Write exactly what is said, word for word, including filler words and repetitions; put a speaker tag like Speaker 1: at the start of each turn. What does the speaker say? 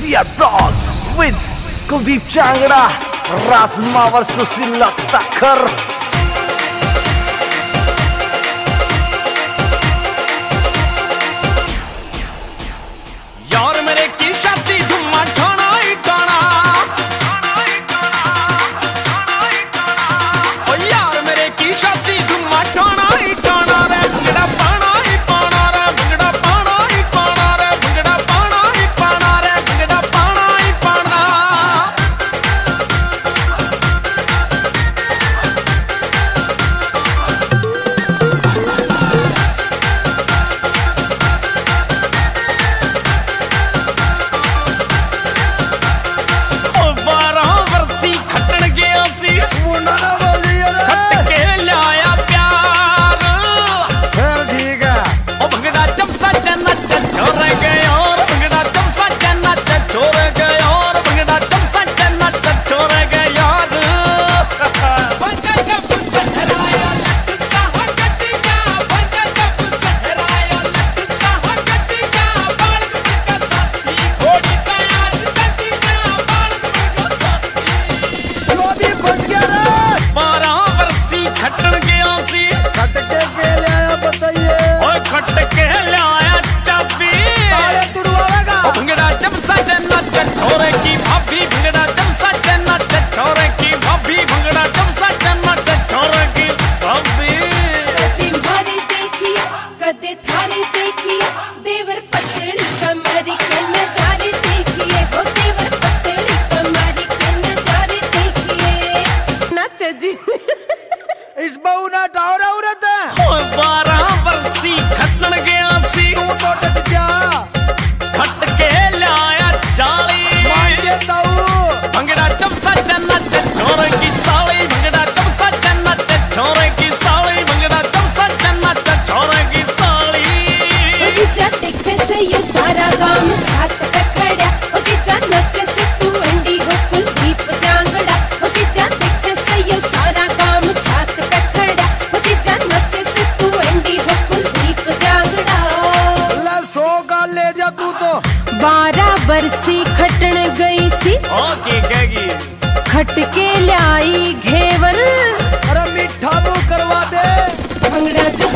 Speaker 1: We are bros with Kuldeep Changra, Razmawar Susila Thakur.
Speaker 2: यार मेरे की शादी धुम्मा ठाना ही गाना, ओ यार मेरे की शादी धुम्मा ठाना ही गाना रे, भंगड़ा पाना ही पाना रे, भंगड़ा पाना ही पाना रे, भंगड़ा पाना ही पाना रे, भंगड़ा पाना ही पाना।
Speaker 1: इस बहु ना टावरा उड़ता
Speaker 2: है बारह बरसी खटन गया सी,
Speaker 1: तू तो डट जा
Speaker 2: खट के लाया जाली
Speaker 1: मांगे ताऊ,
Speaker 2: भंगड़ा जब सजन नच छोरे की साली, भंगड़ा जब सजन नच छोरे की साली, भंगड़ा जब सजन नच छोरे की साली।
Speaker 3: ओ जीजा देखे से ये सारा गांव छात पे खड़ा, ओ जीजा नचे से तू अंडी हो कुलदीप जांगड़ा, ओ जीजा देखे से ये सारा गांव छात पे खड़ा, ओ जीजा नचे से तू अंडी हो कुलदीप जांगड़ा।
Speaker 1: ला सौ का ले जा तू तो।
Speaker 3: बारह बरसी खटन गई सी,
Speaker 2: ओके कहेगी
Speaker 3: खट के लाई घेवर,
Speaker 1: अरे मीठा मुंह करवा दे,
Speaker 3: भंगड़ा जब